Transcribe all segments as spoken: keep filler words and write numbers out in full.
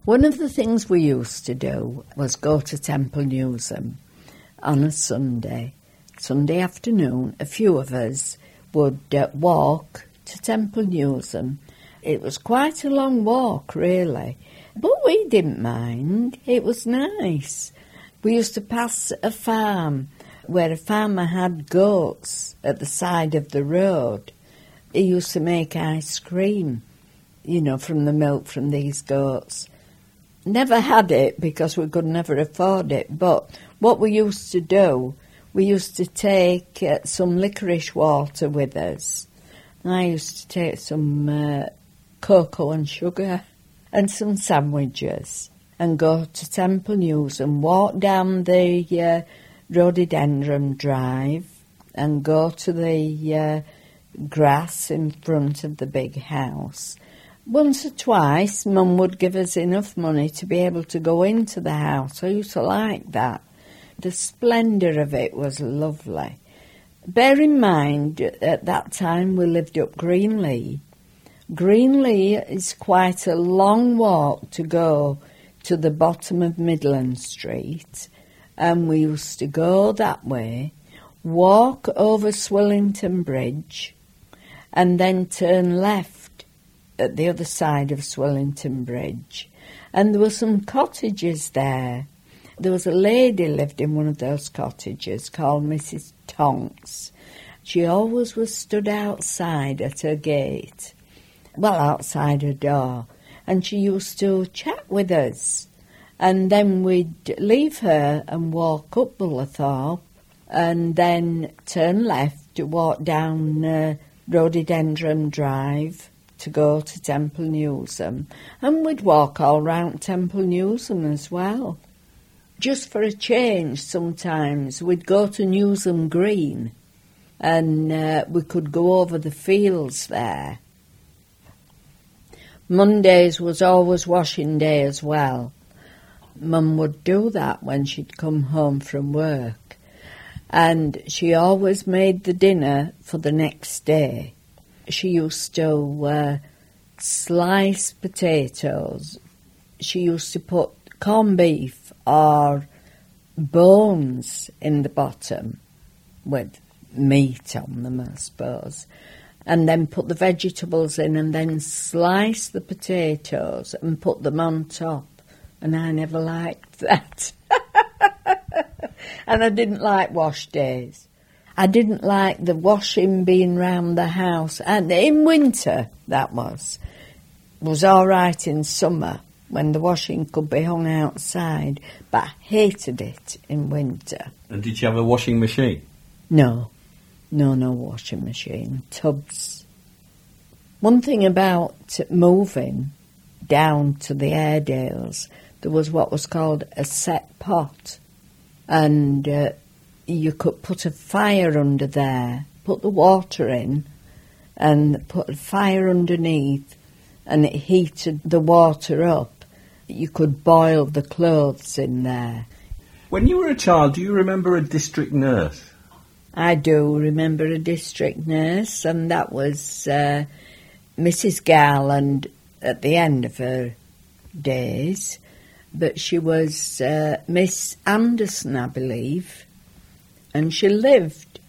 One of the things we used to do was go to Temple Newsam on a Sunday. Sunday afternoon, a few of us would uh, walk to Temple Newsam. It was quite a long walk, really, but we didn't mind. It was nice. We used to pass a farm where a farmer had goats at the side of the road. He used to make ice cream, you know, from the milk from these goats. Never had it because we could never afford it, but what we used to do, we used to take uh, some licorice water with us. I used to take some uh, cocoa and sugar and some sandwiches and go to Temple Newsam and walk down the uh, rhododendron drive and go to the uh, grass in front of the big house. Once or twice, Mum would give us enough money to be able to go into the house. I used to like that. The splendour of it was lovely. Bear in mind, at that time we lived up Greenlee. Greenlee is quite a long walk to go to the bottom of Midland Street, and we used to go that way, walk over Swillington Bridge, and then turn left at the other side of Swillington Bridge. And there were some cottages there. There was a lady lived in one of those cottages called Missus Tonks. She always was stood outside at her gate, well, outside her door, and she used to chat with us. And then we'd leave her and walk up Bullerthorpe and then turn left to walk down uh, Rhododendron Drive to go to Temple Newsam, and we'd walk all round Temple Newsam as well. Just for a change, sometimes we'd go to Newsam Green, and uh, we could go over the fields there. Mondays was always washing day as well. Mum would do that when she'd come home from work, and she always made the dinner for the next day. She used to uh, slice potatoes. She used to put corned beef or bones in the bottom with meat on them, I suppose, and then put the vegetables in and then slice the potatoes and put them on top. And I never liked that. And I didn't like wash days. I didn't like the washing being round the house. And in winter, that was. It was all right in summer when the washing could be hung outside, but I hated it in winter. And did you have a washing machine? No. No, no washing machine. Tubs. One thing about moving down to the Airedales, there was what was called a set pot. And uh, you could put a fire under there, put the water in, and put a fire underneath, and it heated the water up. You could boil the clothes in there. When you were a child, do you remember a district nurse? I do remember a district nurse, and that was uh, Missus Garland at the end of her days. But she was uh, Miss Anderson, I believe, and she lived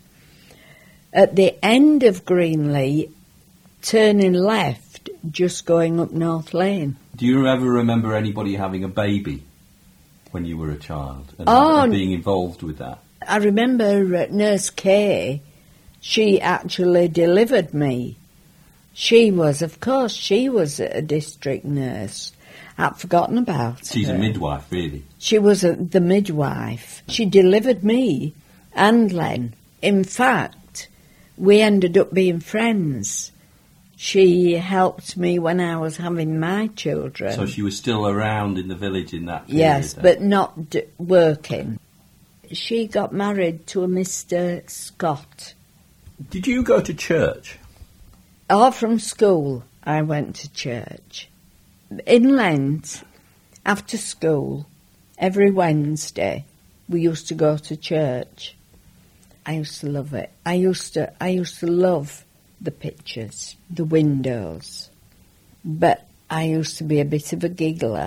at the end of Greenlee, turning left, just going up North Lane. Do you ever remember anybody having a baby when you were a child and, oh, and being involved with that? I remember uh, Nurse Kay, she actually delivered me. She was, of course, she was a district nurse. I'd forgotten about She's her. a midwife, really. She was a, the midwife. She delivered me and Len. In fact, we ended up being friends. She helped me when I was having my children. So she was still around in the village in that period? Yes, then? but not d- working. She got married to a Mister Scott. Did you go to church? Oh, from school I went to church. In Lent, after school, every Wednesday, we used to go to church. I used to love it. I used to, I used to love the pictures, the windows. But I used to be a bit of a giggler.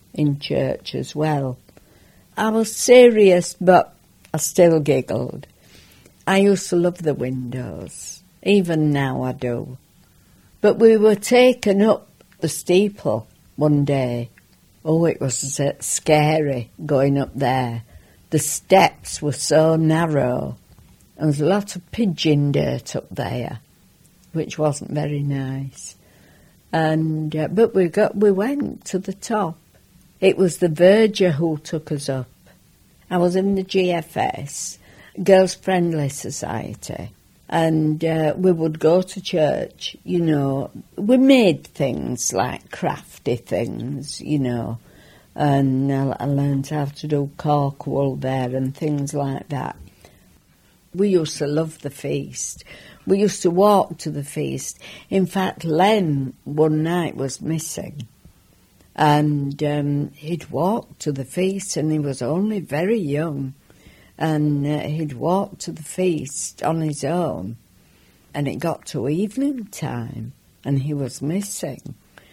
in church as well. I was serious, but I still giggled. I used to love the windows. Even now I do. But we were taken up the steeple one day. Oh, it was uh, scary going up there. The steps were so narrow. There was a lot of pigeon dirt up there, which wasn't very nice. And uh, but we got we went to the top. It was the verger who took us up. I was in the G F S, Girls Friendly Society, and uh, we would go to church, you know. We made things like crafty things, you know, and I, I learned how to do cork wool there and things like that. We used to love the feast. We used to walk to the feast. In fact, Len one night was missing. And um, he'd walked to the feast, and he was only very young. And uh, he'd walked to the feast on his own. And it got to evening time, and he was missing.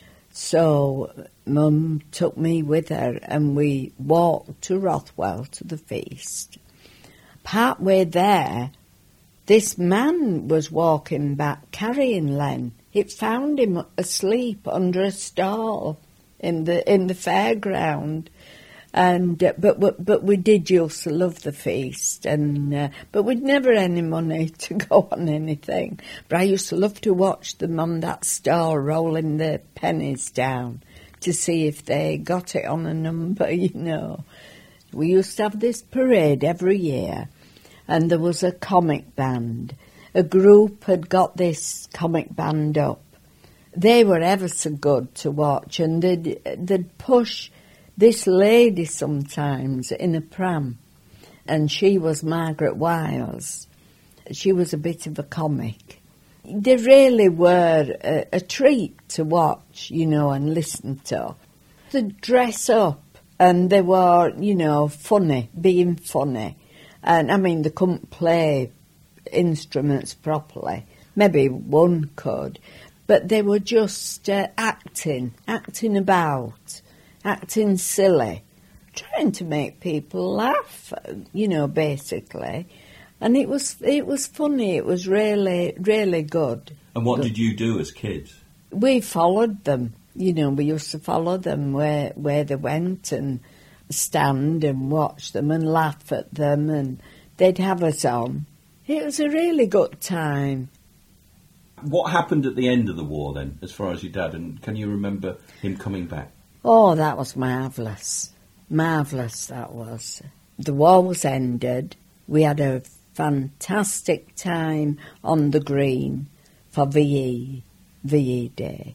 So Mum took me with her, and we walked to Rothwell to the feast. Part way there, this man was walking back carrying Len. It found him asleep under a stall in the in the fairground, and uh, but, but but we did used to love the feast, and uh, but we'd never any money to go on anything. But I used to love to watch them on that stall rolling the pennies down to see if they got it on a number. You know, we used to have this parade every year, and there was a comic band. A group had got this comic band up. They were ever so good to watch, and they'd, they'd push this lady sometimes in a pram, and she was Margaret Wiles. She was a bit of a comic. They really were a, a treat to watch, you know, and listen to. They'd dress up, and they were, you know, funny, being funny. And, I mean, they couldn't play instruments properly. Maybe one could. But they were just uh, acting, acting about, acting silly, trying to make people laugh, you know, basically. And it was it was funny. It was really, really good. And what good. did you do as kids? We followed them. You know, we used to follow them where, where they went and stand and watch them and laugh at them, and they'd have us on. It was a really good time. What happened at the end of the war then, as far as your dad, and can you remember him coming back? Oh, that was marvellous. Marvellous, that was. The war was ended. We had a fantastic time on the green for V E, V E Day.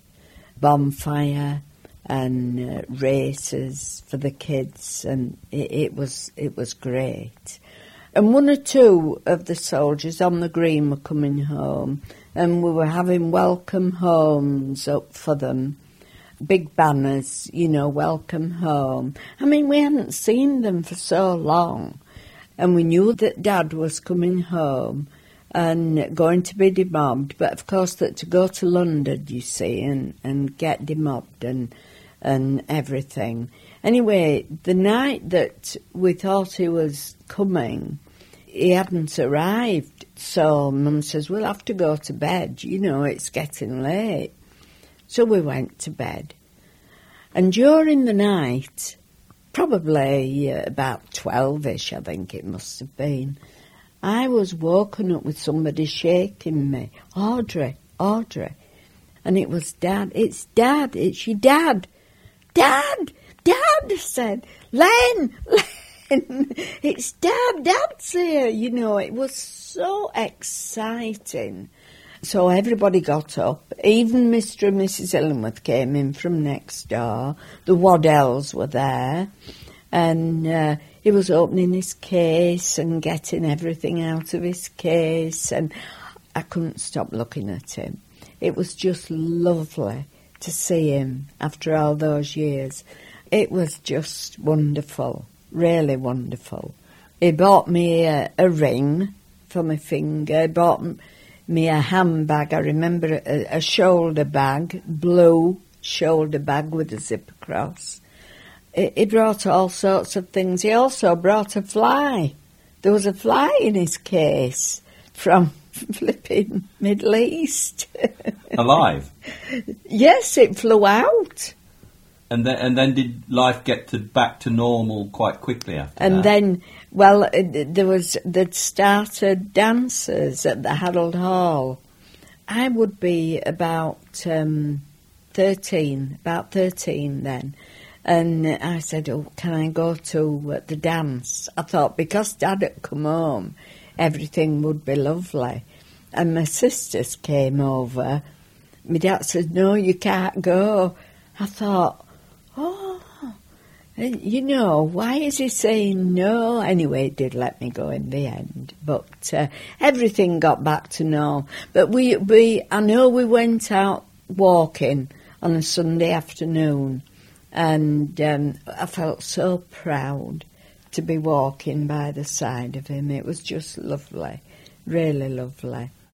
Bonfire and uh, races for the kids, and it, it was it was great. And one or two of the soldiers on the green were coming home, and we were having welcome homes up for them. Big banners, you know, welcome home. I mean, we hadn't seen them for so long, and we knew that Dad was coming home and going to be demobbed, but of course that to go to London, you see, and, and get demobbed and and everything. Anyway, the night that we thought he was coming, he hadn't arrived. So Mum says, we'll have to go to bed. You know, it's getting late. So we went to bed. And during the night, probably uh, about twelve-ish, I think it must have been, I was woken up with somebody shaking me. Audrey, Audrey. And it was Dad. It's Dad. It's your dad. Dad! Dad! I said. Len! Len! It's Dad! Dad's here! You know, it was so exciting. So everybody got up. Even Mister and Missus Illingworth came in from next door. The Waddells were there. And uh, he was opening his case and getting everything out of his case. And I couldn't stop looking at him. It was just lovely to see him after all those years. It was just wonderful, really wonderful. He bought me a, a ring for my finger. He bought me a handbag. I remember a, a shoulder bag, blue shoulder bag with a zip across. he, he brought all sorts of things. He also brought a fly. There was a fly in his case from flipping Middle East. Alive? Yes, it flew out. And then, and then did life get to back to normal quite quickly after And that? then, well, it, there was they'd started dances at the Harold Hall. I would be about um, thirteen, about thirteen then. And I said, oh, can I go to uh, the dance? I thought because Dad had come home, everything would be lovely. And my sisters came over. My dad said, no, you can't go. I thought, oh, you know, why is he saying no? Anyway, it did let me go in the end. But uh, everything got back to normal. But we, we, I know we went out walking on a Sunday afternoon. And um, I felt so proud to be walking by the side of him. It was just lovely, really lovely.